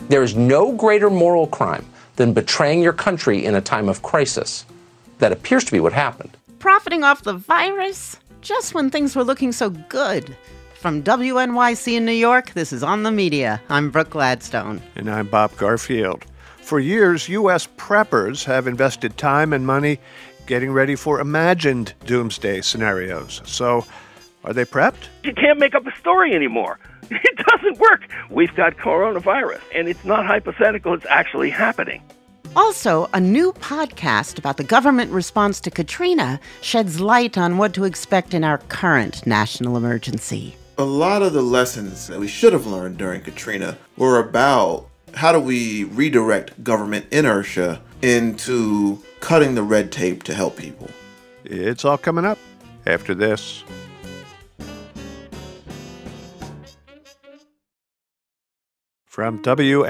There is no greater moral crime than betraying your country in a time of crisis. That appears to be what happened. Profiting off the virus? Just when things were looking so good. From WNYC in New York, this is On the Media. I'm Brooke Gladstone. And I'm Bob Garfield. For years, U.S. preppers have invested time and money getting ready for imagined doomsday scenarios. So, are they prepped? You can't make up a story anymore. It doesn't work. We've got coronavirus, and it's not hypothetical. It's actually happening. Also, a new podcast about the government response to Katrina sheds light on what to expect in our current national emergency. A lot of the lessons that we should have learned during Katrina were about how do we redirect government inertia into cutting the red tape to help people. It's all coming up after this. From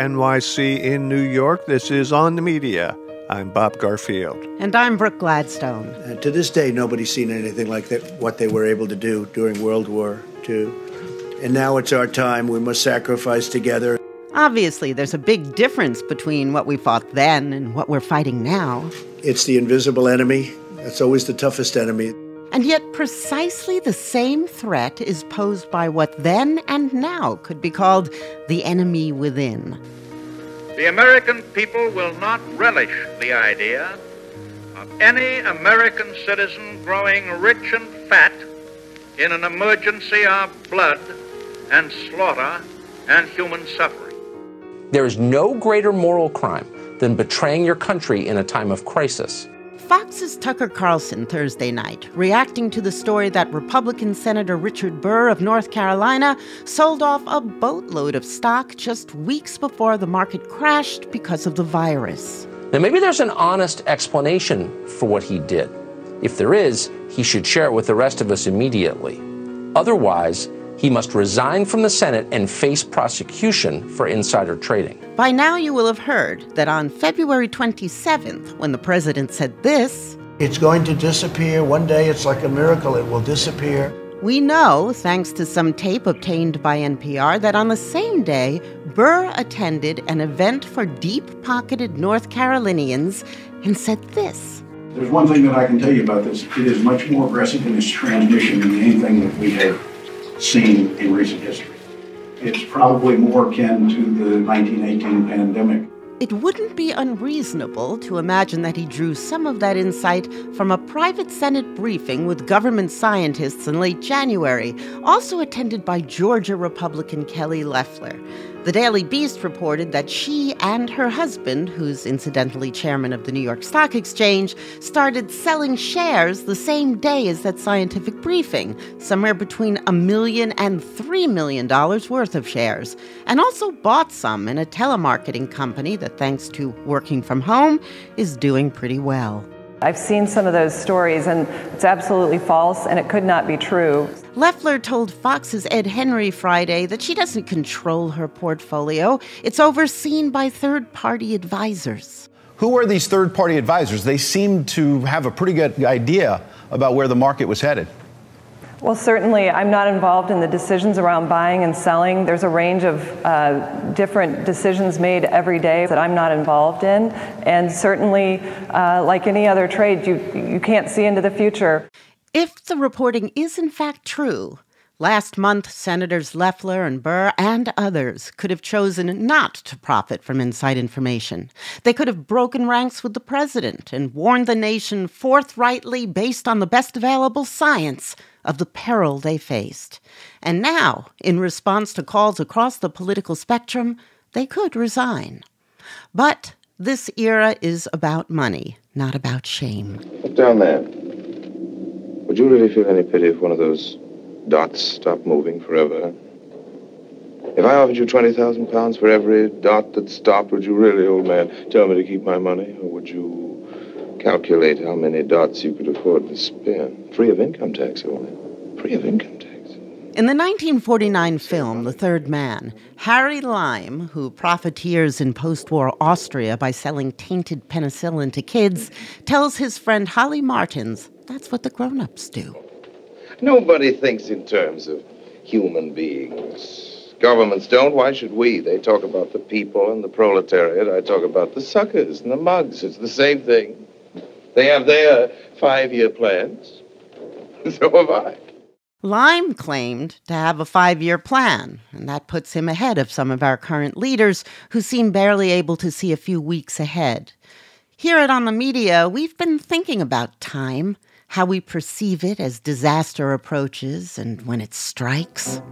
WNYC in New York, this is On the Media. I'm Bob Garfield. And I'm Brooke Gladstone. And to this day, nobody's seen anything like that, what they were able to do during World War II. And now it's our time. We must sacrifice together. Obviously, there's a big difference between what we fought then and what we're fighting now. It's the invisible enemy. That's always the toughest enemy. And yet precisely the same threat is posed by what then and now could be called the enemy within. The American people will not relish the idea of any American citizen growing rich and fat in an emergency of blood and slaughter and human suffering. There is no greater moral crime than betraying your country in a time of crisis. Fox's Tucker Carlson Thursday night, reacting to the story that Republican Senator Richard Burr of North Carolina sold off a boatload of stock just weeks before the market crashed because of the virus. Now, maybe there's an honest explanation for what he did. If there is, he should share it with the rest of us immediately. Otherwise, he must resign from the Senate and face prosecution for insider trading. By now you will have heard that on February 27th, when the president said this, It's going to disappear. One day it's like a miracle. It will disappear. We know, thanks to some tape obtained by NPR, that on the same day, Burr attended an event for deep-pocketed North Carolinians and said this. There's one thing that I can tell you about this. It is much more aggressive in its transmission than anything that we have seen in recent history. It's probably more akin to the 1918 pandemic. It wouldn't be unreasonable to imagine that he drew some of that insight from a private Senate briefing with government scientists in late January, also attended by Georgia Republican Kelly Loeffler. The Daily Beast reported that she and her husband, who's incidentally chairman of the New York Stock Exchange, started selling shares the same day as that scientific briefing, somewhere between $1 million and $3 million worth of shares, and also bought some in a telemarketing company that, thanks to working from home, is doing pretty well. I've seen some of those stories, and it's absolutely false, and it could not be true. Loeffler told Fox's Ed Henry Friday that she doesn't control her portfolio. It's overseen by third-party advisors. Who are these third-party advisors? They seem to have a pretty good idea about where the market was headed. Well, certainly, I'm not involved in the decisions around buying and selling. There's a range of different decisions made every day that I'm not involved in. And certainly, like any other trade, you can't see into the future. If the reporting is in fact true, last month Senators Loeffler and Burr and others could have chosen not to profit from inside information. They could have broken ranks with the president and warned the nation forthrightly, based on the best available science, of the peril they faced. And now, in response to calls across the political spectrum, they could resign. But this era is about money, not about shame. Look down there. Would you really feel any pity if one of those dots stopped moving forever? If I offered you 20,000 pounds for every dot that stopped, would you really, old man, tell me to keep my money? Or would you calculate how many dots you could afford to spend? Free of income tax, old man. Free of income tax. In the 1949 film, The Third Man, Harry Lime, who profiteers in post-war Austria by selling tainted penicillin to kids, tells his friend Holly Martins that's what the grown-ups do. Nobody thinks in terms of human beings Governments don't. Why should we? They talk about the people and the proletariat. I talk about the suckers and the mugs. It's the same thing. They have their 5-year plans. So have I. Lime claimed to have a 5-year plan, and that puts him ahead of some of our current leaders who seem barely able to see a few weeks ahead. Here at On the Media, we've been thinking about time, how we perceive it as disaster approaches and when it strikes.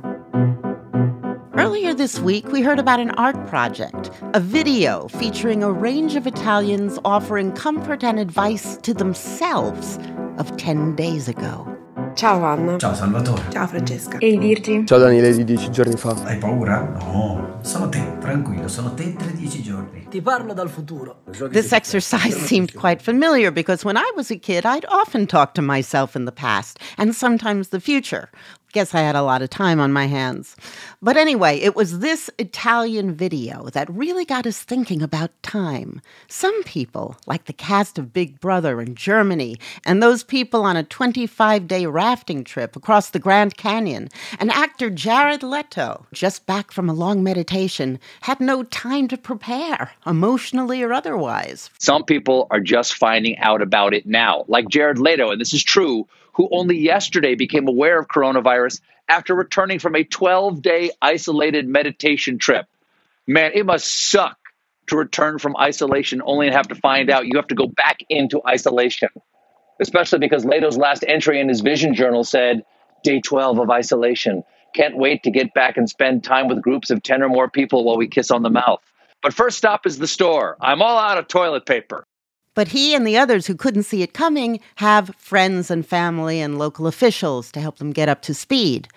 Earlier this week, we heard about an art project, a video featuring a range of Italians offering comfort and advice to themselves of 10 days ago. Ciao Anna. Ciao Salvatore. Ciao Francesca. Ehi Virgi. Ciao Daniele di 10 giorni fa. Hai paura? No, sono te, tranquillo, sono te 10 giorni. Ti parlo dal futuro. This exercise seemed quite familiar because when I was a kid, I'd often talk to myself in the past and sometimes the future. Guess I had a lot of time on my hands. But anyway, it was this Italian video that really got us thinking about time. Some people, like the cast of Big Brother in Germany, and those people on a 25-day rafting trip across the Grand Canyon, and actor Jared Leto, just back from a long meditation, had no time to prepare, emotionally or otherwise. Some people are just finding out about it now, like Jared Leto, and this is true, who only yesterday became aware of coronavirus after returning from a 12-day isolated meditation trip. Man, it must suck to return from isolation only to have to find out you have to go back into isolation, especially because Leto's last entry in his Vision Journal said, Day 12 of isolation. Can't wait to get back and spend time with groups of 10 or more people while we kiss on the mouth. But first stop is the store. I'm all out of toilet paper. But he and the others who couldn't see it coming have friends and family and local officials to help them get up to speed.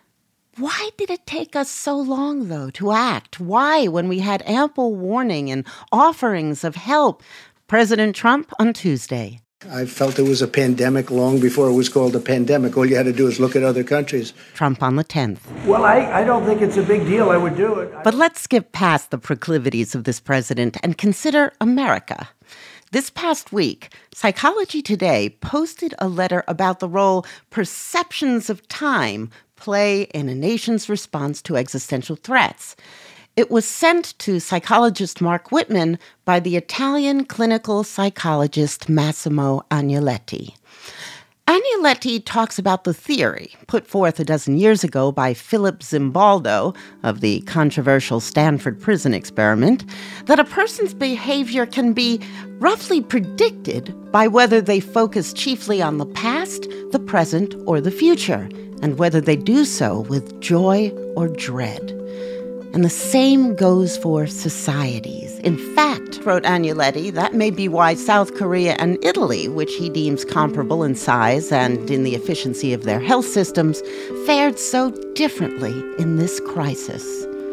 Why did it take us so long, though, to act? Why, when we had ample warning and offerings of help? President Trump on Tuesday. I felt it was a pandemic long before it was called a pandemic. All you had to do is look at other countries. Trump on the 10th. Well, I don't think it's a big deal. I would do it. But let's skip past the proclivities of this president and consider America. This past week, Psychology Today posted a letter about the role perceptions of time play in a nation's response to existential threats. It was sent to psychologist Mark Whitman by the Italian clinical psychologist Massimo Agnoletti. Agnoletti talks about the theory, put forth a dozen years ago by Philip Zimbaldo of the controversial Stanford prison experiment, that a person's behavior can be roughly predicted by whether they focus chiefly on the past, the present, or the future, and whether they do so with joy or dread. And the same goes for societies. In fact, wrote Agnoletti, that may be why South Korea and Italy, which he deems comparable in size and in the efficiency of their health systems, fared so differently in this crisis.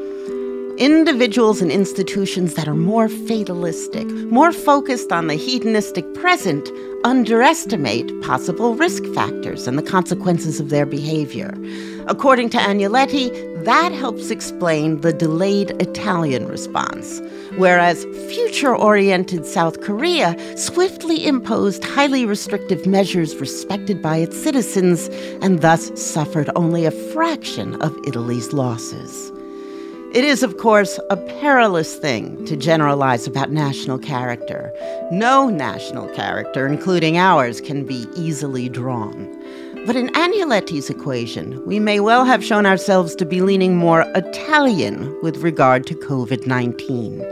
Individuals and institutions that are more fatalistic, more focused on the hedonistic present, underestimate possible risk factors and the consequences of their behavior. According to Agnoletti, that helps explain the delayed Italian response, whereas future-oriented South Korea swiftly imposed highly restrictive measures respected by its citizens and thus suffered only a fraction of Italy's losses. It is, of course, a perilous thing to generalize about national character. No national character, including ours, can be easily drawn. But in Agnoletti's equation, we may well have shown ourselves to be leaning more Italian with regard to COVID-19.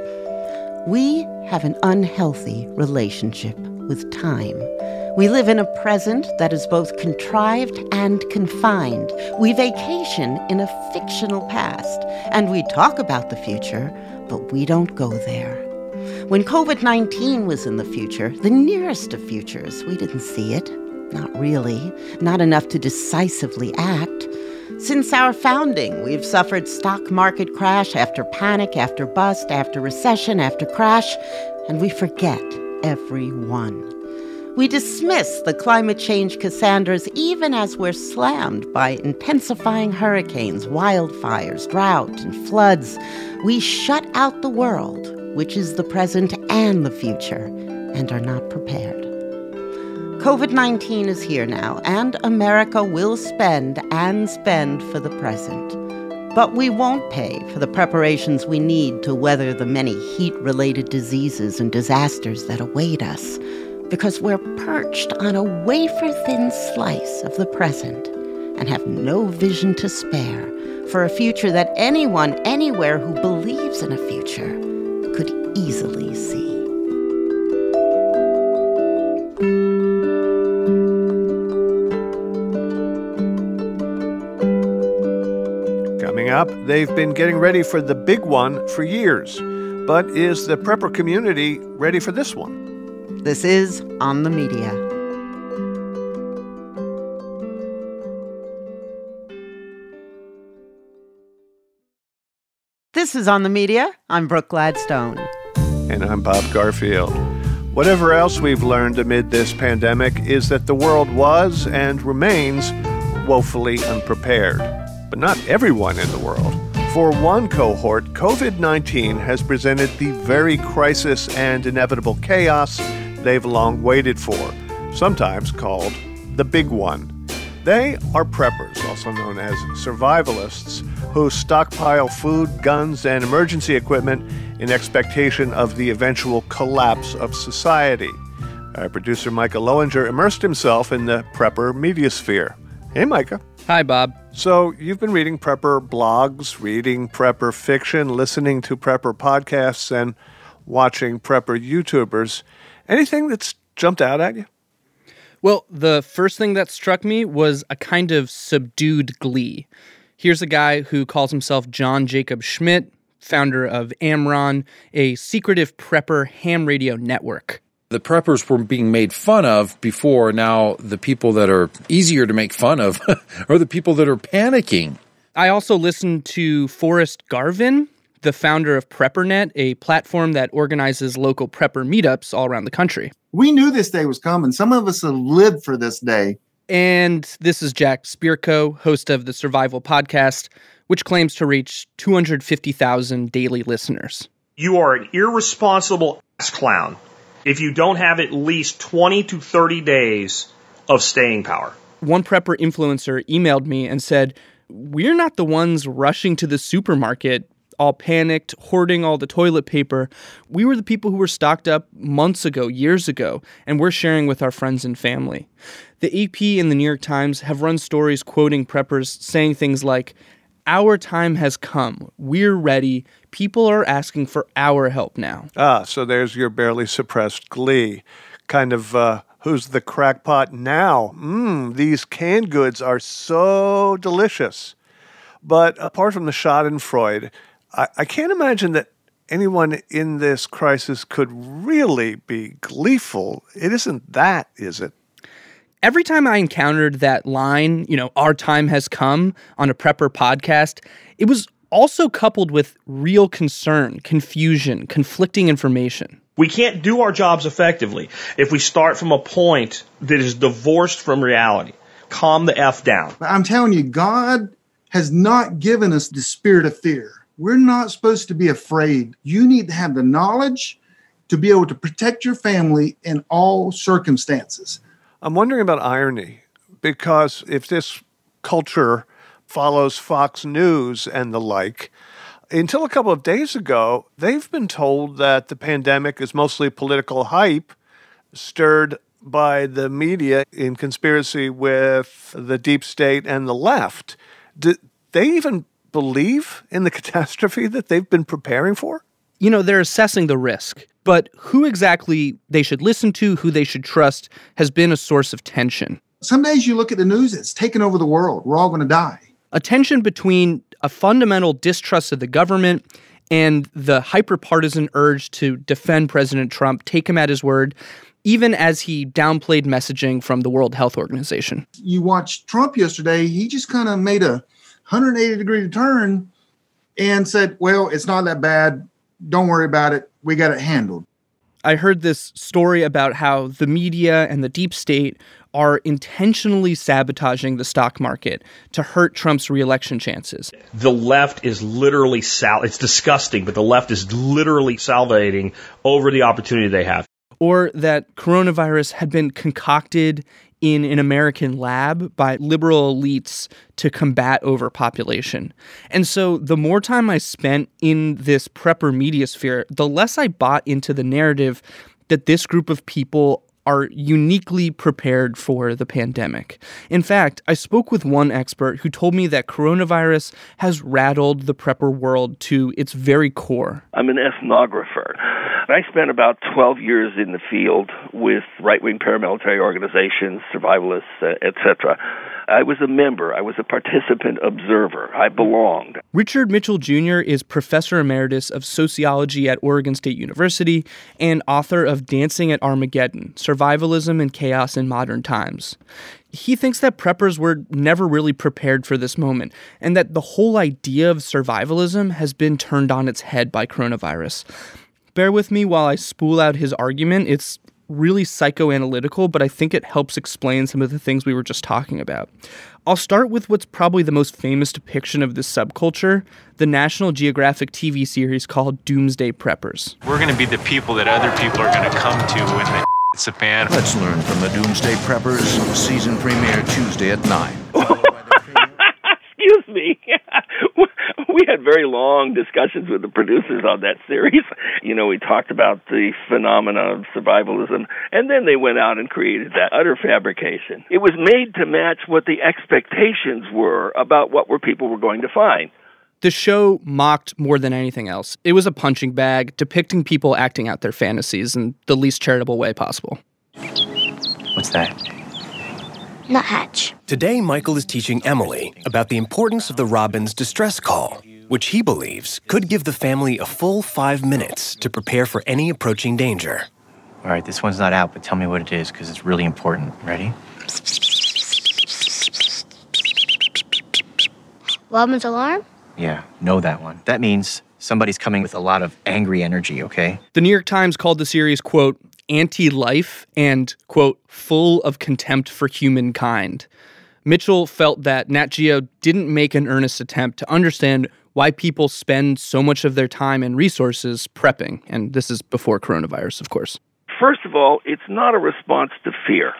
We have an unhealthy relationship with time. We live in a present that is both contrived and confined. We vacation in a fictional past, and we talk about the future, but we don't go there. When COVID-19 was in the future, the nearest of futures, we didn't see it. Not really. Not enough to decisively act. Since our founding, we've suffered stock market crash after panic, after bust, after recession, after crash, and we forget every one. We dismiss the climate change Cassandras even as we're slammed by intensifying hurricanes, wildfires, drought, and floods. We shut out the world, which is the present and the future, and are not prepared. COVID-19 is here now, and America will spend and spend for the present. But we won't pay for the preparations we need to weather the many heat-related diseases and disasters that await us, because we're perched on a wafer-thin slice of the present and have no vision to spare for a future that anyone, anywhere who believes in a future could easily see. Coming up, they've been getting ready for the big one for years. But is the prepper community ready for this one? This is On the Media. This is On the Media. I'm Brooke Gladstone. And I'm Bob Garfield. Whatever else we've learned amid this pandemic is that the world was and remains woefully unprepared. But not everyone in the world. For one cohort, COVID-19 has presented the very crisis and inevitable chaos they've long waited for, sometimes called the big one. They are preppers, also known as survivalists, who stockpile food, guns, and emergency equipment in expectation of the eventual collapse of society. Our producer Micah Lowinger immersed himself in the prepper media sphere. Hey, Micah. Hi, Bob. So you've been reading prepper blogs, reading prepper fiction, listening to prepper podcasts, and watching prepper YouTubers. Anything that's jumped out at you? Well, the first thing that struck me was a kind of subdued glee. Here's a guy who calls himself John Jacob Schmidt, founder of Amron, a secretive prepper ham radio network. The preppers were being made fun of before. Now the people that are easier to make fun of are the people that are panicking. I also listened to Forrest Garvin, the founder of PrepperNet, a platform that organizes local prepper meetups all around the country. We knew this day was coming. Some of us have lived for this day. And this is Jack Spirko, host of the Survival Podcast, which claims to reach 250,000 daily listeners. You are an irresponsible ass clown if you don't have at least 20 to 30 days of staying power. One prepper influencer emailed me and said, "We're not the ones rushing to the supermarket, all panicked, hoarding all the toilet paper. We were the people who were stocked up months ago, years ago, and we're sharing with our friends and family." The AP and the New York Times have run stories quoting preppers saying things like, "Our time has come. We're ready. People are asking for our help now." So there's your barely suppressed glee. Kind of, who's the crackpot now? These canned goods are so delicious. But apart from the schadenfreude, I can't imagine that anyone in this crisis could really be gleeful. It isn't that, is it? Every time I encountered that line, "our time has come" on a prepper podcast, it was also coupled with real concern, confusion, conflicting information. We can't do our jobs effectively if we start from a point that is divorced from reality. Calm the F down. I'm telling you, God has not given us the spirit of fear. We're not supposed to be afraid. You need to have the knowledge to be able to protect your family in all circumstances. I'm wondering about irony, because if this culture follows Fox News and the like, until a couple of days ago, they've been told that the pandemic is mostly political hype stirred by the media in conspiracy with the deep state and the left. Do they even believe in the catastrophe that they've been preparing for? They're assessing the risk, but who exactly they should listen to, who they should trust, has been a source of tension. Some days you look at the news, it's taken over the world. We're all going to die. A tension between a fundamental distrust of the government and the hyper-partisan urge to defend President Trump, take him at his word, even as he downplayed messaging from the World Health Organization. You watched Trump yesterday, he just kind of made a 180-degree turn and said, well, it's not that bad. Don't worry about it. We got it handled. I heard this story about how the media and the deep state are intentionally sabotaging the stock market to hurt Trump's re-election chances. The left is literally it's disgusting, but the left is literally salivating over the opportunity they have. Or that coronavirus had been concocted in an American lab by liberal elites to combat overpopulation. And so the more time I spent in this prepper media sphere, the less I bought into the narrative that this group of people are uniquely prepared for the pandemic. In fact, I spoke with one expert who told me that coronavirus has rattled the prepper world to its very core. I'm an ethnographer. I spent about 12 years in the field with right-wing paramilitary organizations, survivalists, etc. I was a member. I was a participant observer. I belonged. Richard Mitchell Jr. is professor emeritus of sociology at Oregon State University and author of Dancing at Armageddon, Survivalism and Chaos in Modern Times. He thinks that preppers were never really prepared for this moment, and that the whole idea of survivalism has been turned on its head by coronavirus. Bear with me while I spool out his argument. It's really psychoanalytical, but I think it helps explain some of the things we were just talking about. I'll start with what's probably the most famous depiction of this subculture, the National Geographic TV series called Doomsday Preppers. We're going to be the people that other people are going to come to when the hits the fan. Let's learn from the Doomsday Preppers, season premiere Tuesday at 9. Excuse me. We had very long discussions with the producers on that series. We talked about the phenomena of survivalism, and then they went out and created that utter fabrication. It was made to match what the expectations were about what people were going to find. The show mocked more than anything else. It was a punching bag, depicting people acting out their fantasies in the least charitable way possible. What's that? Nuthatch. Today, Michael is teaching Emily about the importance of the Robin's distress call, which he believes could give the family a full 5 minutes to prepare for any approaching danger. All right, this one's not out, but tell me what it is, because it's really important. Ready? Robin's alarm? Yeah, know that one. That means somebody's coming with a lot of angry energy, okay? The New York Times called the series, quote, anti-life and, quote, full of contempt for humankind. Mitchell felt that Nat Geo didn't make an earnest attempt to understand why people spend so much of their time and resources prepping. And this is before coronavirus, of course. First of all, it's not a response to fear.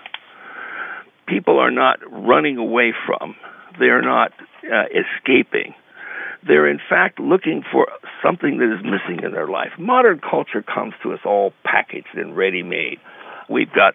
People are not running away from. They're not escaping. They're, in fact, looking for something that is missing in their life. Modern culture comes to us all packaged and ready-made. We've got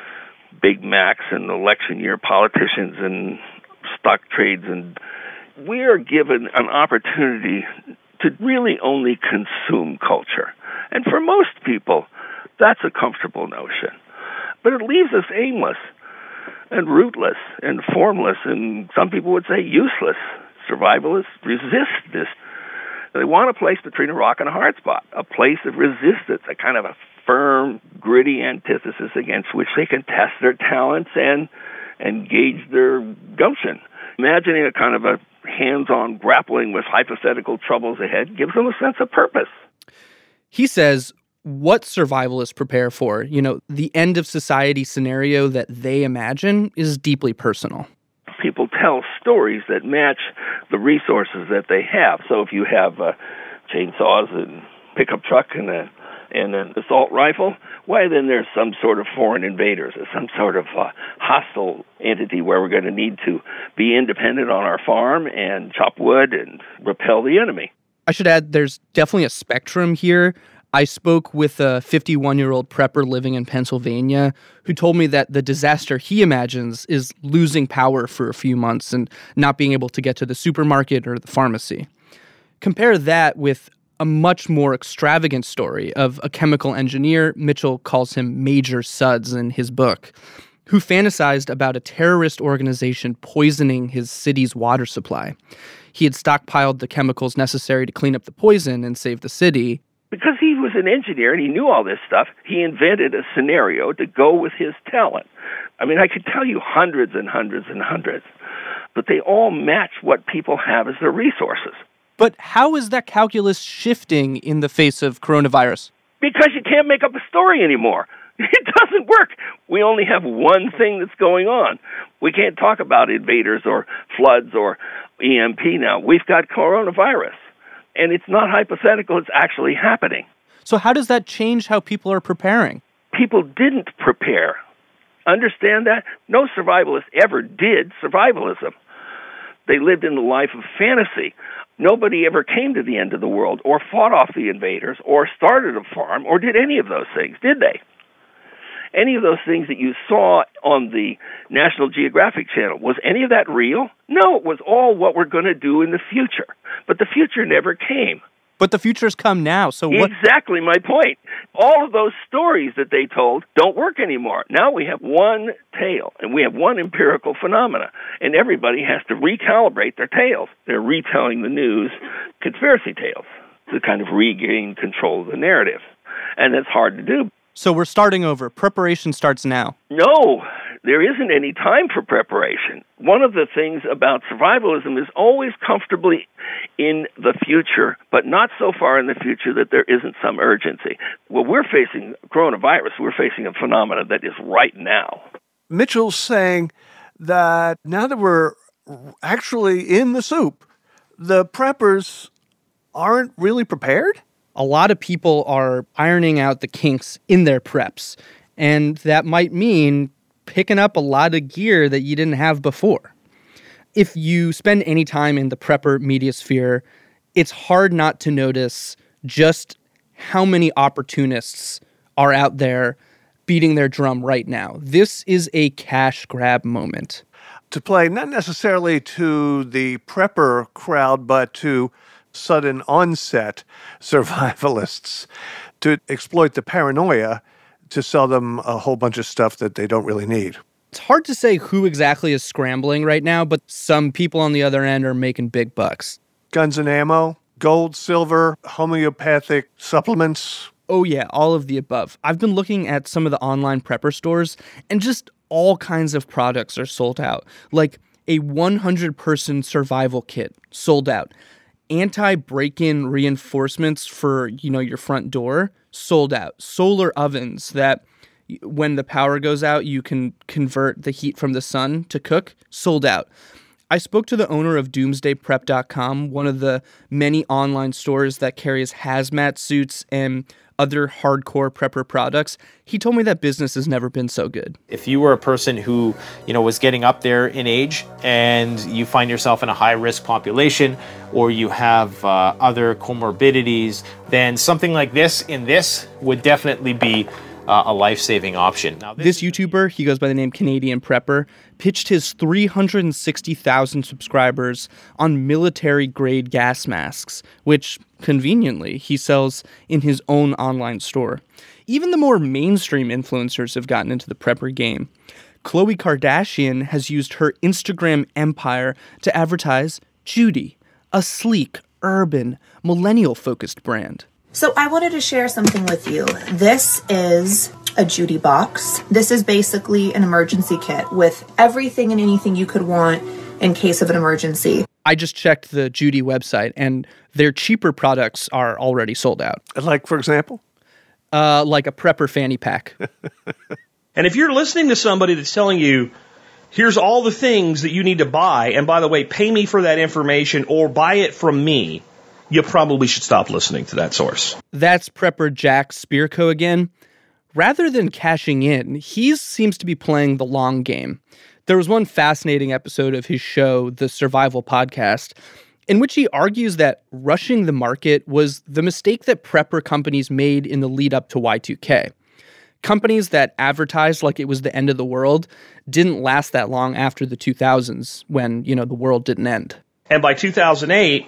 Big Macs and election year politicians and stock trades, and we are given an opportunity to really only consume culture. And for most people, that's a comfortable notion. But it leaves us aimless and rootless and formless, and some people would say useless. Survivalists resist this. They want a place between a rock and a hard spot, a place of resistance, a kind of a firm, gritty antithesis against which they can test their talents and gauge their gumption. Imagining a kind of a hands-on grappling with hypothetical troubles ahead gives them a sense of purpose. He says what survivalists prepare for, the end of society scenario that they imagine, is deeply personal. People tell stories that match the resources that they have. So if you have chainsaws and pickup truck and an assault rifle, why then there's some sort of foreign invaders or some sort of hostile entity where we're going to need to be independent on our farm and chop wood and repel the enemy. I should add there's definitely a spectrum here. I spoke with a 51-year-old prepper living in Pennsylvania who told me that the disaster he imagines is losing power for a few months and not being able to get to the supermarket or the pharmacy. Compare that with a much more extravagant story of a chemical engineer, Mitchell calls him Major Suds in his book, who fantasized about a terrorist organization poisoning his city's water supply. He had stockpiled the chemicals necessary to clean up the poison and save the city. Because he was an engineer and he knew all this stuff, he invented a scenario to go with his talent. I mean, I could tell you hundreds and hundreds and hundreds, but they all match what people have as their resources. But how is that calculus shifting in the face of coronavirus? Because you can't make up a story anymore. It doesn't work. We only have one thing that's going on. We can't talk about invaders or floods or EMP now. We've got coronavirus. And it's not hypothetical, it's actually happening. So how does that change how people are preparing? People didn't prepare Understand that? No survivalist ever did survivalism. They lived in the life of fantasy. Nobody ever came to the end of the world or fought off the invaders or started a farm or did any of those things, did they? Any of those things that you saw on the National Geographic Channel, was any of that real? No, it was all what we're going to do in the future. But the future never came. But the future's come now, so what? Exactly my point. All of those stories that they told don't work anymore. Now we have one tale, and we have one empirical phenomena, and everybody has to recalibrate their tales. They're retelling the news conspiracy tales to kind of regain control of the narrative, and it's hard to do. So we're starting over. Preparation starts now. No, there isn't any time for preparation. One of the things about survivalism is always comfortably in the future, but not so far in the future that there isn't some urgency. Well, we're facing coronavirus. We're facing a phenomenon that is right now. Mitchell's saying that now that we're actually in the soup, the preppers aren't really prepared? A lot of people are ironing out the kinks in their preps, and that might mean picking up a lot of gear that you didn't have before. If you spend any time in the prepper media sphere, it's hard not to notice just how many opportunists are out there beating their drum right now. This is a cash grab moment. To play not necessarily to the prepper crowd, but to sudden onset survivalists, to exploit the paranoia to sell them a whole bunch of stuff that they don't really need. It's hard to say who exactly is scrambling right now, but some people on the other end are making big bucks. Guns and ammo, gold, silver, homeopathic supplements. Oh yeah, all of the above. I've been looking at some of the online prepper stores, and just all kinds of products are sold out. Like a 100-person survival kit, sold out. Anti-break-in reinforcements for, your front door, sold out. Solar ovens that when the power goes out, you can convert the heat from the sun to cook, sold out. I spoke to the owner of DoomsdayPrep.com, one of the many online stores that carries hazmat suits and other hardcore prepper products. He told me that business has never been so good. If you were a person who, was getting up there in age and you find yourself in a high-risk population or you have other comorbidities, then something like this would definitely be a life-saving option. Now, this YouTuber, he goes by the name Canadian Prepper, pitched his 360,000 subscribers on military-grade gas masks, which, conveniently, he sells in his own online store. Even the more mainstream influencers have gotten into the prepper game. Khloe Kardashian has used her Instagram empire to advertise Judy, a sleek, urban, millennial-focused brand. So I wanted to share something with you. This is a Judy box. This is basically an emergency kit with everything and anything you could want in case of an emergency. I just checked the Judy website, and their cheaper products are already sold out. Like, for example? Like a prepper fanny pack. And if you're listening to somebody that's telling you, here's all the things that you need to buy, and by the way, pay me for that information or buy it from me, you probably should stop listening to that source. That's prepper Jack Spirko again. Rather than cashing in, he seems to be playing the long game. There was one fascinating episode of his show, The Survival Podcast, in which he argues that rushing the market was the mistake that prepper companies made in the lead up to Y2K. Companies that advertised like it was the end of the world didn't last that long after the 2000s when, the world didn't end. And by 2008,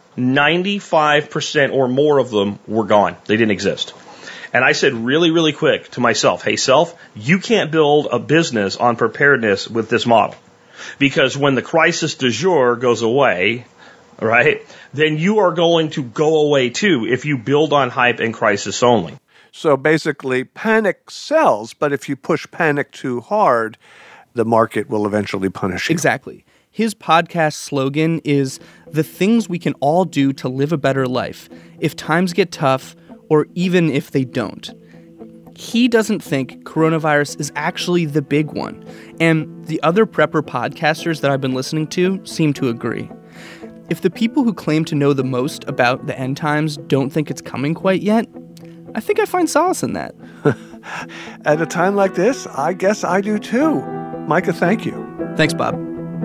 95% or more of them were gone. They didn't exist. And I said really, really quick to myself, hey, self, you can't build a business on preparedness with this model. Because when the crisis du jour goes away, right, then you are going to go away too if you build on hype and crisis only. So basically, panic sells, but if you push panic too hard, the market will eventually punish you. Exactly. His podcast slogan is, the things we can all do to live a better life, if times get tough, or even if they don't. He doesn't think coronavirus is actually the big one, and the other prepper podcasters that I've been listening to seem to agree. If the people who claim to know the most about the end times don't think it's coming quite yet, I think I find solace in that. At a time like this, I guess I do too. Micah, thank you. Thanks, Bob.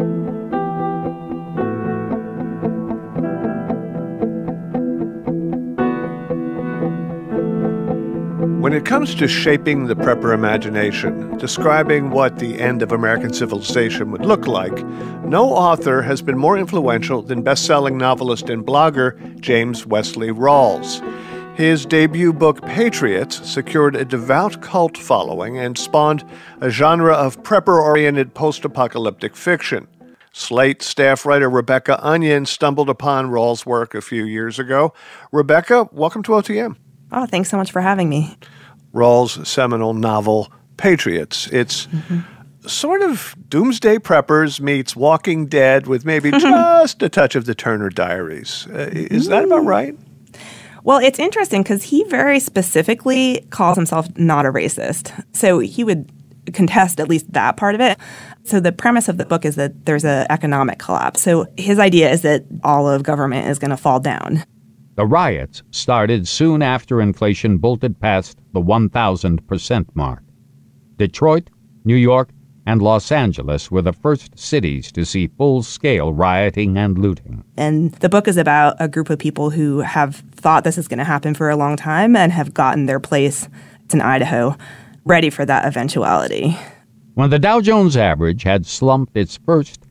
When it comes to shaping the prepper imagination, describing what the end of American civilization would look like, no author has been more influential than best-selling novelist and blogger James Wesley Rawles. His debut book, Patriots, secured a devout cult following and spawned a genre of prepper-oriented post-apocalyptic fiction. Slate staff writer Rebecca Onion stumbled upon Rawles' work a few years ago. Rebecca, welcome to OTM. Oh, thanks so much for having me. Rawles' seminal novel, Patriots. It's sort of Doomsday Preppers meets Walking Dead with maybe just a touch of the Turner Diaries. Is that about right? Well, it's interesting because he very specifically calls himself not a racist. So he would contest at least that part of it. So the premise of the book is that there's an economic collapse. So his idea is that all of government is going to fall down. The riots started soon after inflation bolted past the 1,000% mark. Detroit, New York, and Los Angeles were the first cities to see full-scale rioting and looting. And the book is about a group of people who have thought this is going to happen for a long time and have gotten their place, it's in Idaho, ready for that eventuality. When the Dow Jones average had slumped its first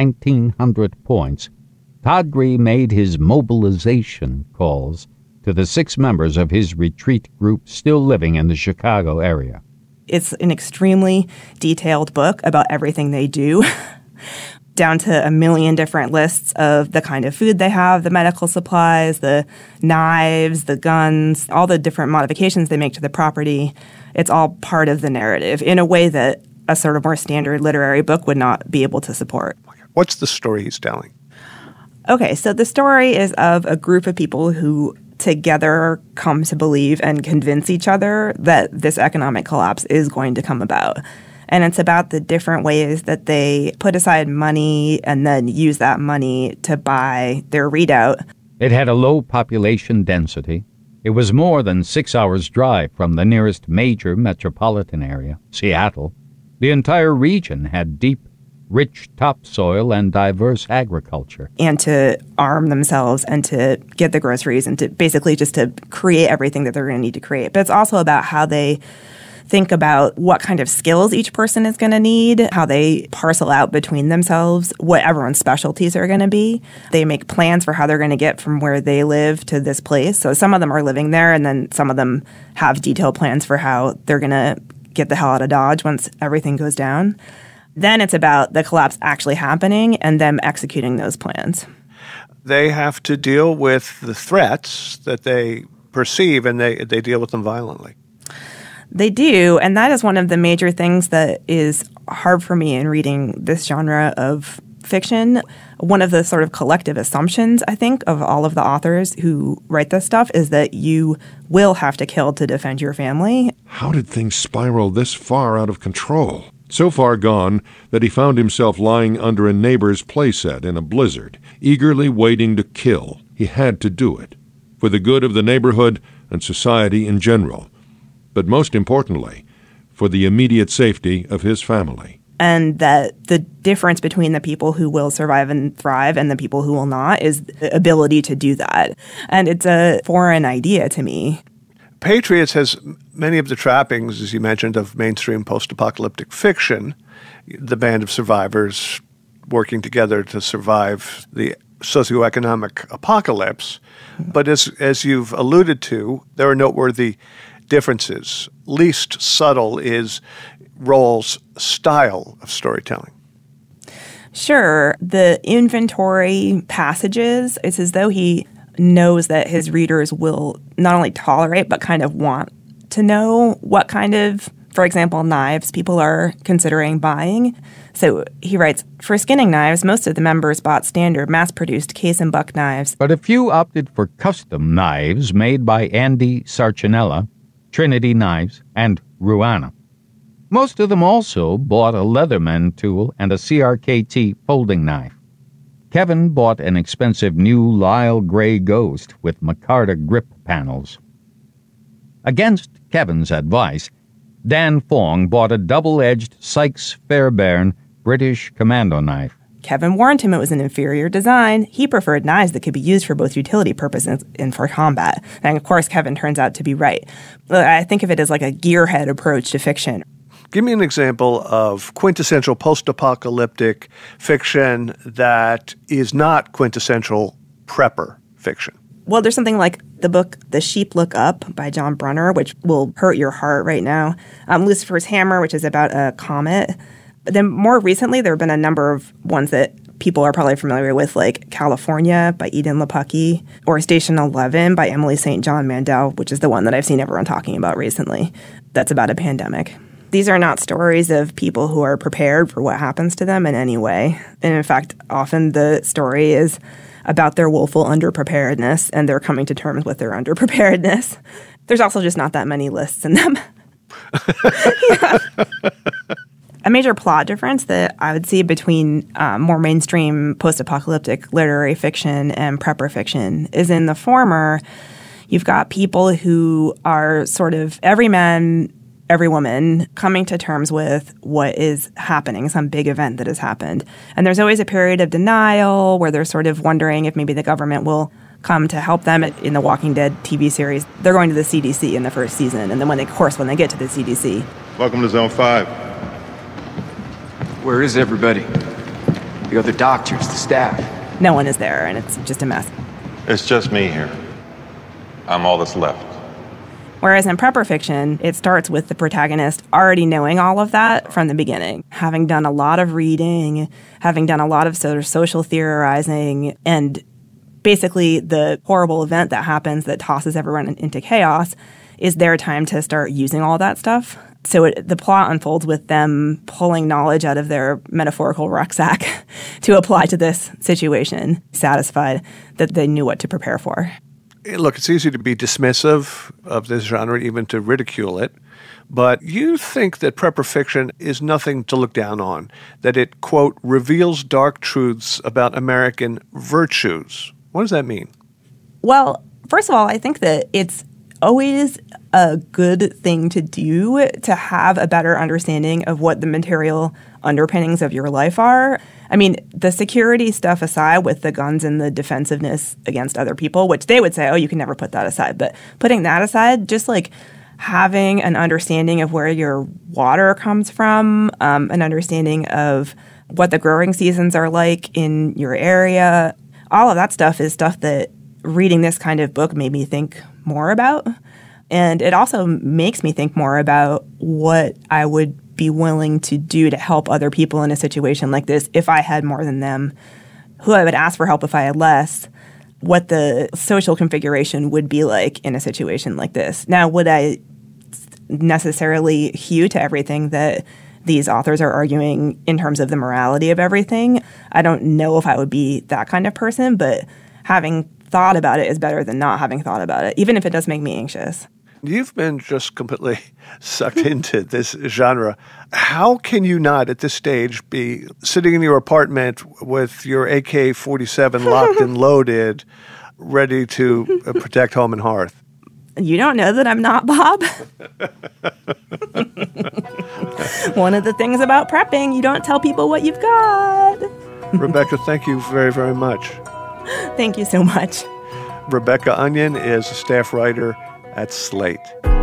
1,900 points, Todgree made his mobilization calls to the 6 members of his retreat group still living in the Chicago area. It's an extremely detailed book about everything they do, down to a million different lists of the kind of food they have, the medical supplies, the knives, the guns, all the different modifications they make to the property. It's all part of the narrative in a way that a sort of more standard literary book would not be able to support. What's the story he's telling? Okay, so the story is of a group of people who together come to believe and convince each other that this economic collapse is going to come about. And it's about the different ways that they put aside money and then use that money to buy their readout. It had a low population density. It was more than 6 hours' drive from the nearest major metropolitan area, Seattle. The entire region had deep, rich topsoil and diverse agriculture. And to arm themselves and to get the groceries and to basically just to create everything that they're going to need to create. But it's also about how they think about what kind of skills each person is going to need, how they parcel out between themselves what everyone's specialties are going to be. They make plans for how they're going to get from where they live to this place. So some of them are living there, and then some of them have detailed plans for how they're going to get the hell out of Dodge once everything goes down. Then it's about the collapse actually happening and them executing those plans. They have to deal with the threats that they perceive, and they deal with them violently. They do, and that is one of the major things that is hard for me in reading this genre of fiction. One of the sort of collective assumptions, I think, of all of the authors who write this stuff is that you will have to kill to defend your family. How did things spiral this far out of control? So far gone that he found himself lying under a neighbor's playset in a blizzard, eagerly waiting to kill. He had to do it, for the good of the neighborhood and society in general, but most importantly, for the immediate safety of his family. And that the difference between the people who will survive and thrive and the people who will not is the ability to do that. And it's a foreign idea to me. Patriots has many of the trappings, as you mentioned, of mainstream post-apocalyptic fiction. The band of survivors working together to survive the socioeconomic apocalypse. But as you've alluded to, there are noteworthy differences. Least subtle is Rawles' style of storytelling. Sure. The inventory passages, it's as though he knows that his readers will not only tolerate but kind of want to know what kind of, for example, knives people are considering buying. So he writes, for skinning knives, most of the members bought standard mass-produced case and buck knives. But a few opted for custom knives made by Andy Sarchinella, Trinity Knives, and Ruana. Most of them also bought a Leatherman tool and a CRKT folding knife. Kevin bought an expensive new Lyle Gray Ghost with micarta grip panels. Against Kevin's advice, Dan Fong bought a double-edged Sykes-Fairbairn British commando knife. Kevin warned him it was an inferior design. He preferred knives that could be used for both utility purposes and for combat. And of course, Kevin turns out to be right. I think of it as like a gearhead approach to fiction. Give me an example of quintessential post-apocalyptic fiction that is not quintessential prepper fiction. Well, there's something like the book The Sheep Look Up by John Brunner, which will hurt your heart right now. Lucifer's Hammer, which is about a comet. But then more recently, there have been a number of ones that people are probably familiar with, like California by Eden Lepucki, or Station 11 by Emily St. John Mandel, which is the one that I've seen everyone talking about recently. That's about a pandemic. These are not stories of people who are prepared for what happens to them in any way. And in fact, often the story is about their woeful underpreparedness, and they're coming to terms with their underpreparedness. There's also just not that many lists in them. Yeah. A major plot difference that I would see between more mainstream post-apocalyptic literary fiction and prepper fiction is in the former, you've got people who are sort of every man, every woman coming to terms with what is happening, some big event that has happened. And there's always a period of denial where they're sort of wondering if maybe the government will come to help them. In the Walking Dead TV series, they're going to the CDC in the first season. And then when they get to the CDC. Welcome to Zone 5. Where is everybody? The other doctors, the staff? No one is there, and it's just a mess. It's just me here. I'm all that's left. Whereas in prepper fiction, it starts with the protagonist already knowing all of that from the beginning, having done a lot of reading, having done a lot of sort of social theorizing, and basically the horrible event that happens that tosses everyone into chaos is their time to start using all that stuff. So the plot unfolds with them pulling knowledge out of their metaphorical rucksack to apply to this situation, satisfied that they knew what to prepare for. Look, it's easy to be dismissive of this genre, even to ridicule it. But you think that prepper fiction is nothing to look down on, that it, quote, reveals dark truths about American virtues. What does that mean? Well, first of all, I think that it's always a good thing to do to have a better understanding of what the material underpinnings of your life are. I mean, the security stuff aside, with the guns and the defensiveness against other people, which they would say, oh, you can never put that aside. But putting that aside, just like having an understanding of where your water comes from, an understanding of what the growing seasons are like in your area, all of that stuff is stuff that reading this kind of book made me think more about. And it also makes me think more about what I would be willing to do to help other people in a situation like this if I had more than them, who I would ask for help if I had less, what the social configuration would be like in a situation like this. Now, would I necessarily hew to everything that these authors are arguing in terms of the morality of everything? I don't know if I would be that kind of person, but having thought about it is better than not having thought about it, even if it does make me anxious. You've been just completely sucked into this genre. How can you not, at this stage, be sitting in your apartment with your AK-47 locked and loaded, ready to protect home and hearth? You don't know that I'm not, Bob. One of the things about prepping, you don't tell people what you've got. Rebecca, thank you very, very much. Thank you so much. Rebecca Onion is a staff writer at Slate.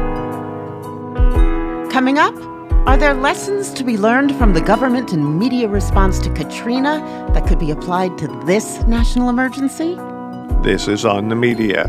Coming up, are there lessons to be learned from the government and media response to Katrina that could be applied to this national emergency? This is On the Media.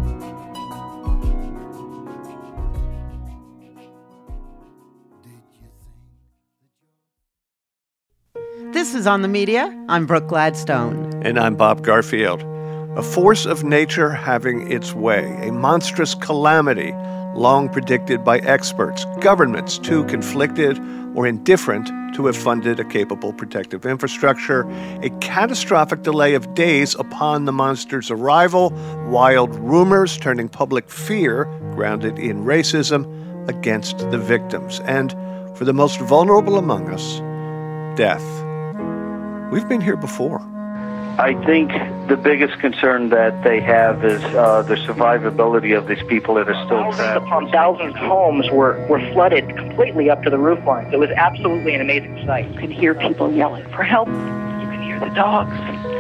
This is On the Media. I'm Brooke Gladstone. And I'm Bob Garfield. A force of nature having its way, a monstrous calamity long predicted by experts, governments too conflicted or indifferent to have funded a capable protective infrastructure, a catastrophic delay of days upon the monster's arrival, wild rumors turning public fear, grounded in racism, against the victims, and, for the most vulnerable among us, death. We've been here before. I think the biggest concern that they have is the survivability of these people that are still trapped. Upon thousands of homes were flooded completely up to the roof lines. It was absolutely an amazing sight. You can hear people yelling for help. You can hear the dogs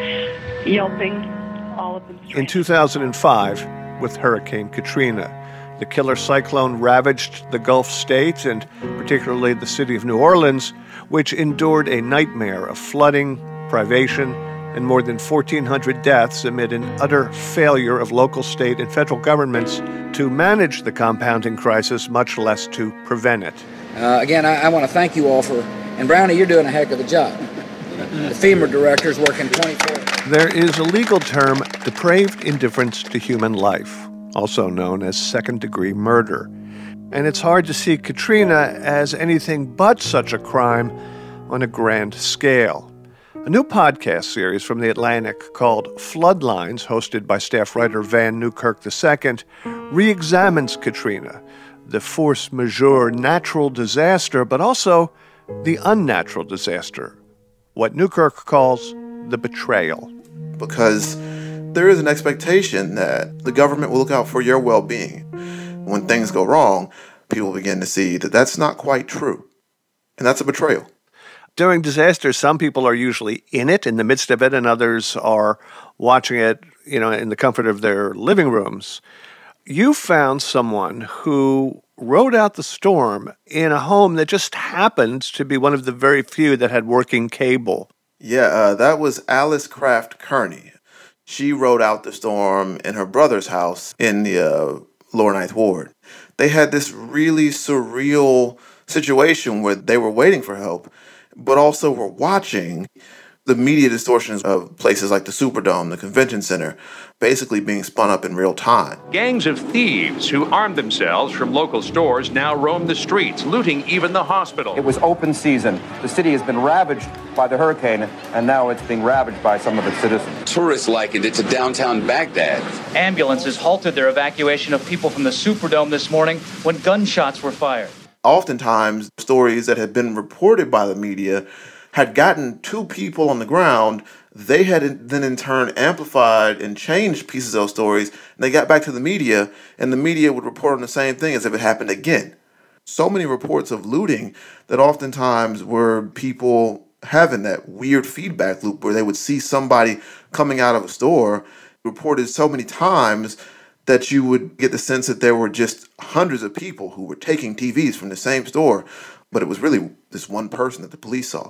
yelping. All of them. In 2005, with Hurricane Katrina, the killer cyclone ravaged the Gulf states and particularly the city of New Orleans, which endured a nightmare of flooding, privation, and more than 1,400 deaths amid an utter failure of local, state, and federal governments to manage the compounding crisis, much less to prevent it. Again, I want to thank you all for, and Brownie, you're doing a heck of a job. The FEMA director's working 24. There is a legal term, depraved indifference to human life, also known as second-degree murder. And it's hard to see Katrina as anything but such a crime on a grand scale. A new podcast series from The Atlantic called Floodlines, hosted by staff writer Vann Newkirk II, re-examines Katrina, the force majeure natural disaster, but also the unnatural disaster, what Newkirk calls the betrayal. Because there is an expectation that the government will look out for your well-being. When things go wrong, people begin to see that that's not quite true. And that's a betrayal. During disasters, some people are usually in it, in the midst of it, and others are watching it, in the comfort of their living rooms. You found someone who rode out the storm in a home that just happened to be one of the very few that had working cable. Yeah, that was Alice Craft Kearney. She rode out the storm in her brother's house in the Lower Ninth Ward. They had this really surreal situation where they were waiting for help, but also were watching the media distortions of places like the Superdome, the Convention Center, basically being spun up in real time. Gangs of thieves who armed themselves from local stores now roam the streets, looting even the hospital. It was open season. The city has been ravaged by the hurricane, and now it's being ravaged by some of its citizens. Tourists likened it to downtown Baghdad. Ambulances halted their evacuation of people from the Superdome this morning when gunshots were fired. Oftentimes, stories that had been reported by the media had gotten to people on the ground. They had then in turn amplified and changed pieces of those stories, and they got back to the media, and the media would report on the same thing as if it happened again. So many reports of looting that oftentimes were people having that weird feedback loop where they would see somebody coming out of a store, reported so many times that you would get the sense that there were just hundreds of people who were taking TVs from the same store, but it was really this one person that the police saw.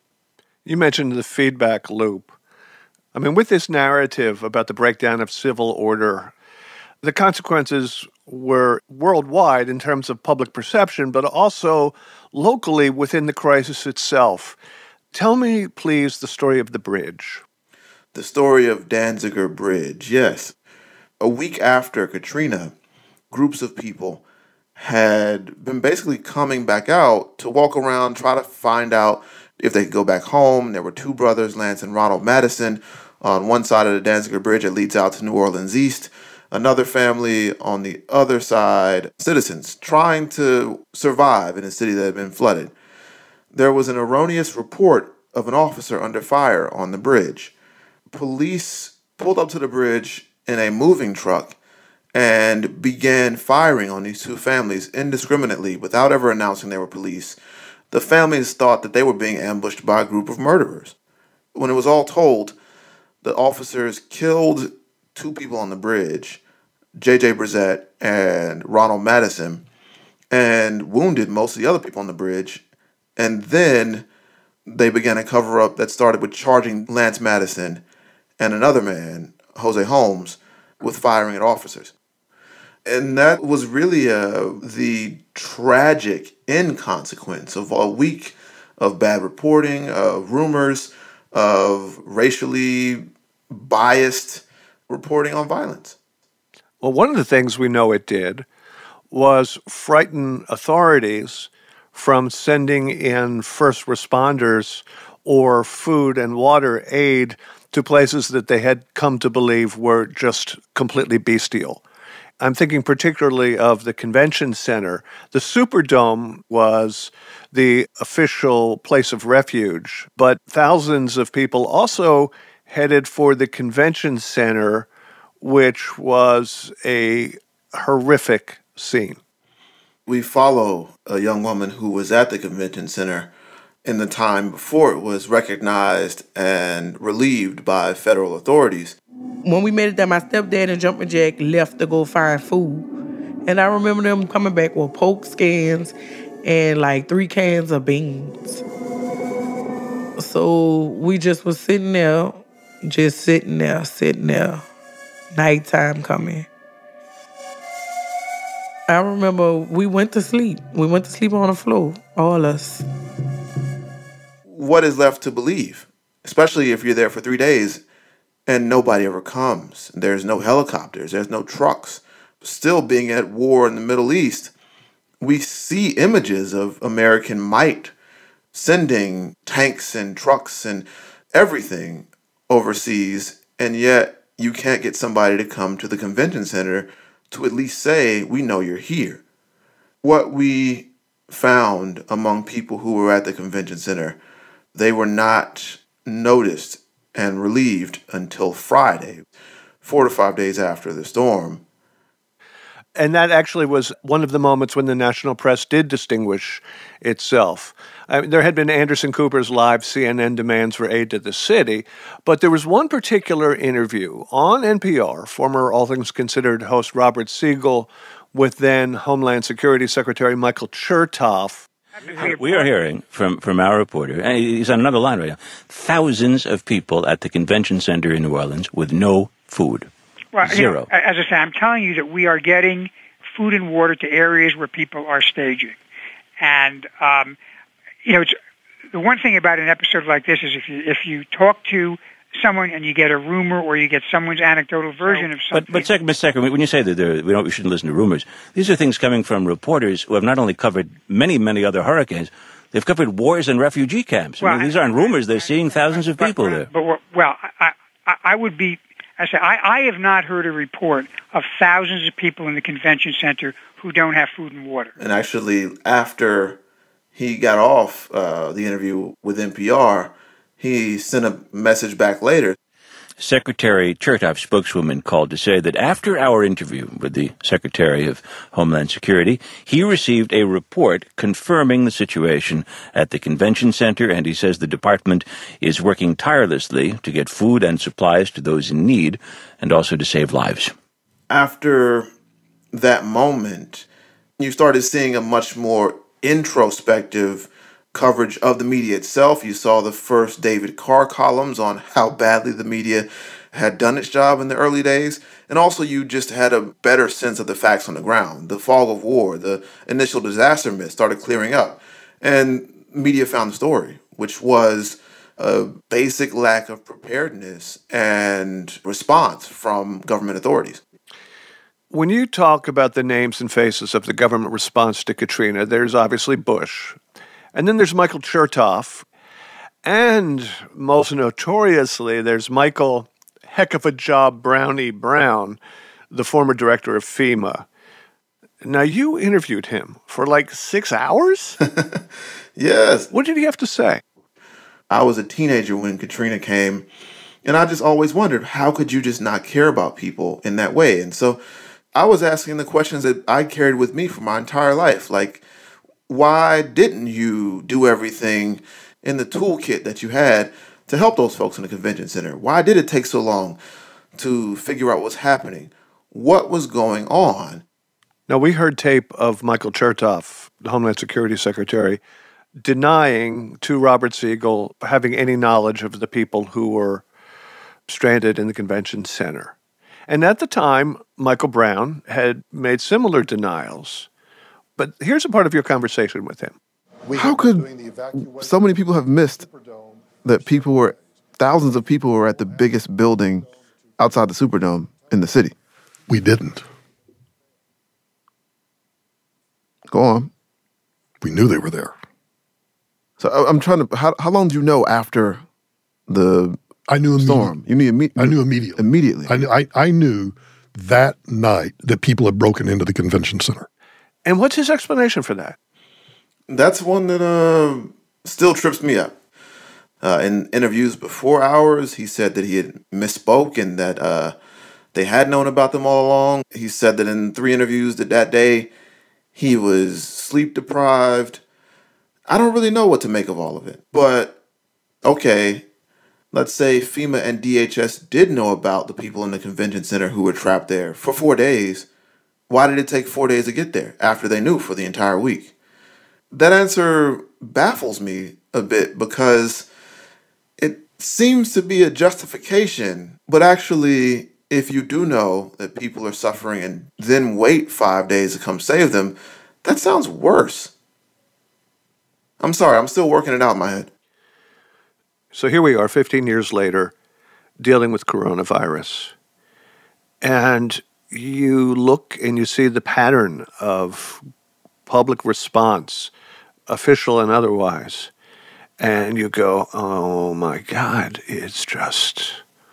You mentioned the feedback loop. I mean, with this narrative about the breakdown of civil order, the consequences were worldwide in terms of public perception, but also locally within the crisis itself. Tell me, please, the story of the bridge. The story of Danziger Bridge, yes. A week after Katrina, groups of people had been basically coming back out to walk around, try to find out if they could go back home. There were two brothers, Lance and Ronald Madison, on one side of the Danziger Bridge that leads out to New Orleans East. Another family on the other side, citizens trying to survive in a city that had been flooded. There was an erroneous report of an officer under fire on the bridge. Police pulled up to the bridge in a moving truck and began firing on these two families indiscriminately without ever announcing they were police. The families thought that they were being ambushed by a group of murderers. When it was all told, the officers killed two people on the bridge, J.J. Brissett and Ronald Madison, and wounded most of the other people on the bridge. And then they began a cover-up that started with charging Lance Madison and another man, Jose Holmes, with firing at officers. And that was really the tragic inconsequence of a week of bad reporting, of rumors, of racially biased reporting on violence. Well, one of the things we know it did was frighten authorities from sending in first responders or food and water aid to places that they had come to believe were just completely bestial. I'm thinking particularly of the Convention Center. The Superdome was the official place of refuge, but thousands of people also headed for the convention center, which was a horrific scene. We follow a young woman who was at the convention center in the time before it was recognized and relieved by federal authorities. When we made it there, my stepdad and Jumpin' Jack left to go find food. And I remember them coming back with Polk skins and like 3 cans of beans. So we just was sitting there, nighttime coming. I remember we went to sleep. We went to sleep on the floor, all us. What is left to believe? Especially if you're there for 3 days and nobody ever comes. There's no helicopters, there's no trucks. Still being at war in the Middle East, we see images of American might sending tanks and trucks and everything overseas, and yet you can't get somebody to come to the convention center to at least say, we know you're here. What we found among people who were at the convention center, they were not noticed and relieved until Friday, 4 to 5 days after the storm. And that actually was one of the moments when the national press did distinguish itself. There had been Anderson Cooper's live CNN demands for aid to the city, but there was one particular interview on NPR, former All Things Considered host Robert Siegel with then Homeland Security Secretary Michael Chertoff. We are hearing from our reporter, and he's on another line right now, thousands of people at the convention center in New Orleans with no food. Well, Zero. As I say, I'm telling you that we are getting food and water to areas where people are staging. And, it's, the one thing about an episode like this is if you talk to someone and you get a rumor or you get someone's anecdotal version of something. But Mr. Secretary, when you say that we shouldn't listen to rumors, these are things coming from reporters who have not only covered many, many other hurricanes, they've covered wars and refugee camps. Well, these aren't rumors. They're seeing thousands of people there. I would be... I have not heard a report of thousands of people in the convention center who don't have food and water. And actually, after he got off the interview with NPR, he sent a message back later. Secretary Chertoff's spokeswoman called to say that after our interview with the Secretary of Homeland Security, he received a report confirming the situation at the convention center, and he says the department is working tirelessly to get food and supplies to those in need and also to save lives. After that moment, you started seeing a much more introspective coverage of the media itself. You saw the first David Carr columns on how badly the media had done its job in the early days. And also you just had a better sense of the facts on the ground. The fog of war, the initial disaster myth started clearing up. And media found the story, which was a basic lack of preparedness and response from government authorities. When you talk about the names and faces of the government response to Katrina, there's obviously Bush. And then there's Michael Chertoff. And most notoriously, there's Michael Heck of a Job Brownie Brown, the former director of FEMA. Now, you interviewed him for like 6 hours? Yes. What did he have to say? I was a teenager when Katrina came, and I just always wondered, how could you just not care about people in that way? And so I was asking the questions that I carried with me for my entire life, like, why didn't you do everything in the toolkit that you had to help those folks in the convention center? Why did it take so long to figure out what's happening? What was going on? Now, we heard tape of Michael Chertoff, the Homeland Security Secretary, denying to Robert Siegel having any knowledge of the people who were stranded in the convention center. And at the time, Michael Brown had made similar denials. But here's a part of your conversation with him. How could so many people have missed that thousands of people were at the biggest building outside the Superdome in the city? We didn't. Go on. We knew they were there. So I'm trying to, how long do you know after the storm? You knew I knew immediately. Immediately. I knew that night that people had broken into the convention center. And what's his explanation for that? That's one that still trips me up. In interviews before ours, he said that he had misspoke and that they had known about them all along. He said that in 3 interviews that day, he was sleep deprived. I don't really know what to make of all of it. But, okay, let's say FEMA and DHS did know about the people in the convention center who were trapped there for 4 days. Why did it take 4 days to get there after they knew for the entire week? That answer baffles me a bit because it seems to be a justification, but actually, if you do know that people are suffering and then wait 5 days to come save them, that sounds worse. I'm sorry, I'm still working it out in my head. So here we are 15 years later dealing with coronavirus. And you look and you see the pattern of public response, official and otherwise, and you go, oh my God, it's just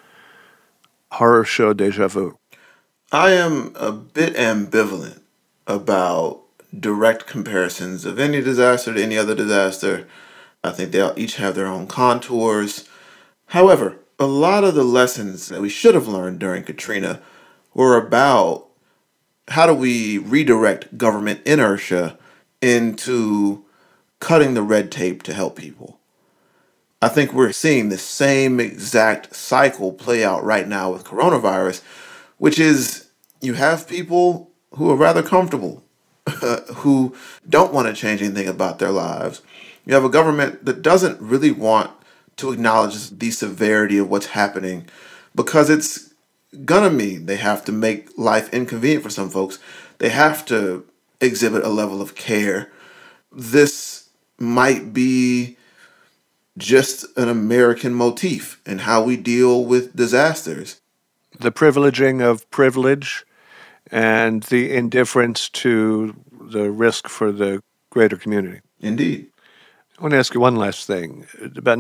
horror show deja vu. I am a bit ambivalent about direct comparisons of any disaster to any other disaster. I think they each have their own contours. However, a lot of the lessons that we should have learned during Katrina were about how do we redirect government inertia into cutting the red tape to help people. I think we're seeing the same exact cycle play out right now with coronavirus, which is you have people who are rather comfortable, who don't want to change anything about their lives. You have a government that doesn't really want to acknowledge the severity of what's happening because it's gonna mean they have to make life inconvenient for some folks. They have to exhibit a level of care. This might be just an American motif in how we deal with disasters. The privileging of privilege and the indifference to the risk for the greater community. Indeed. I want to ask you one last thing. About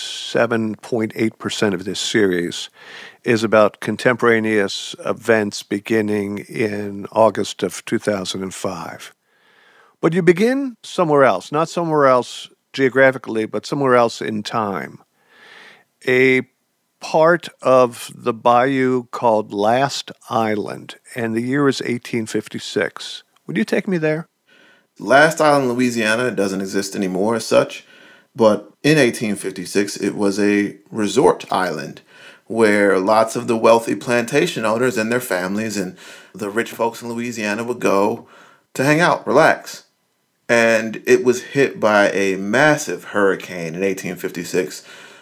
97.8% of this series is about contemporaneous events beginning in August of 2005. But you begin somewhere else, not somewhere else geographically, but somewhere else in time. A part of the bayou called Last Island, and the year is 1856. Would you take me there? Last Island, Louisiana, doesn't exist anymore as such, but in 1856 it was a resort island where lots of the wealthy plantation owners and their families and the rich folks in Louisiana would go to hang out, relax. And it was hit by a massive hurricane in 1856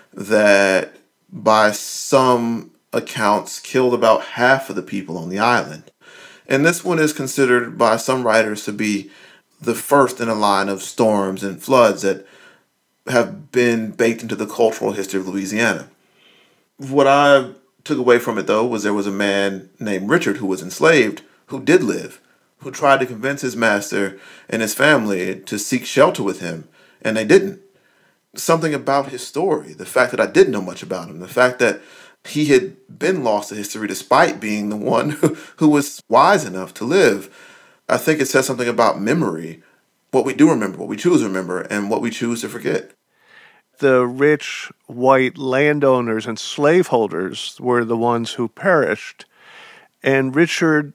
that, by some accounts, killed about half of the people on the island. And this one is considered by some writers to be the first in a line of storms and floods that have been baked into the cultural history of Louisiana. What I took away from it, though, was there was a man named Richard who was enslaved, who did live, who tried to convince his master and his family to seek shelter with him, and they didn't. Something about his story, the fact that I didn't know much about him, the fact that he had been lost to history despite being the one who was wise enough to live, I think it says something about memory, what we do remember, what we choose to remember, and what we choose to forget. The rich white landowners and slaveholders were the ones who perished, and Richard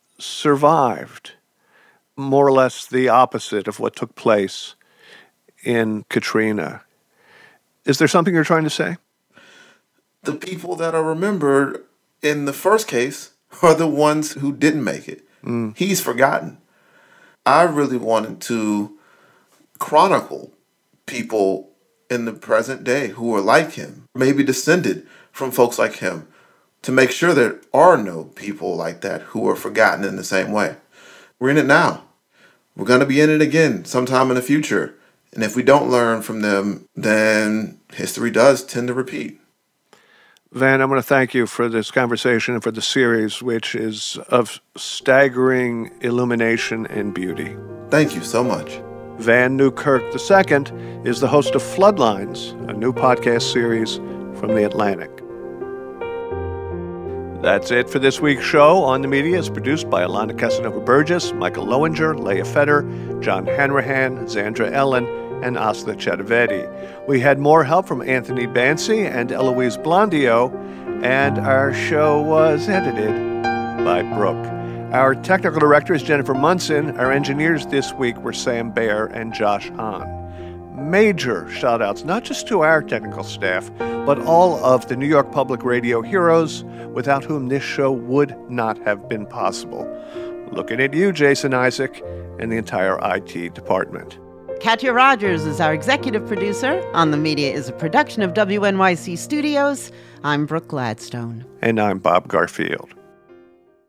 survived, more or less the opposite of what took place in Katrina. Is there something you're trying to say? The people that are remembered in the first case are the ones who didn't make it. He's forgotten. I really wanted to chronicle people in the present day who are like him, maybe descended from folks like him, to make sure there are no people like that who are forgotten in the same way. We're in it now. We're going to be in it again sometime in the future. And if we don't learn from them, then history does tend to repeat. Van, I want to thank you for this conversation and for the series, which is of staggering illumination and beauty. Thank you so much. Van Newkirk II is the host of Floodlines, a new podcast series from The Atlantic. That's it for this week's show. On the Media is produced by Alana Casanova Burgess, Michael Lowinger, Leah Fetter, John Hanrahan, Zandra Ellen, and Asla Chedevedi. We had more help from Anthony Bancy and Eloise Blondio, and our show was edited by Brooke. Our technical director is Jennifer Munson. Our engineers this week were Sam Baer and Josh Hahn. Major shout-outs, not just to our technical staff, but all of the New York Public Radio heroes, without whom this show would not have been possible. Looking at you, Jason Isaac, and the entire IT department. Katya Rogers is our executive producer. On the Media is a production of WNYC Studios. I'm Brooke Gladstone. And I'm Bob Garfield.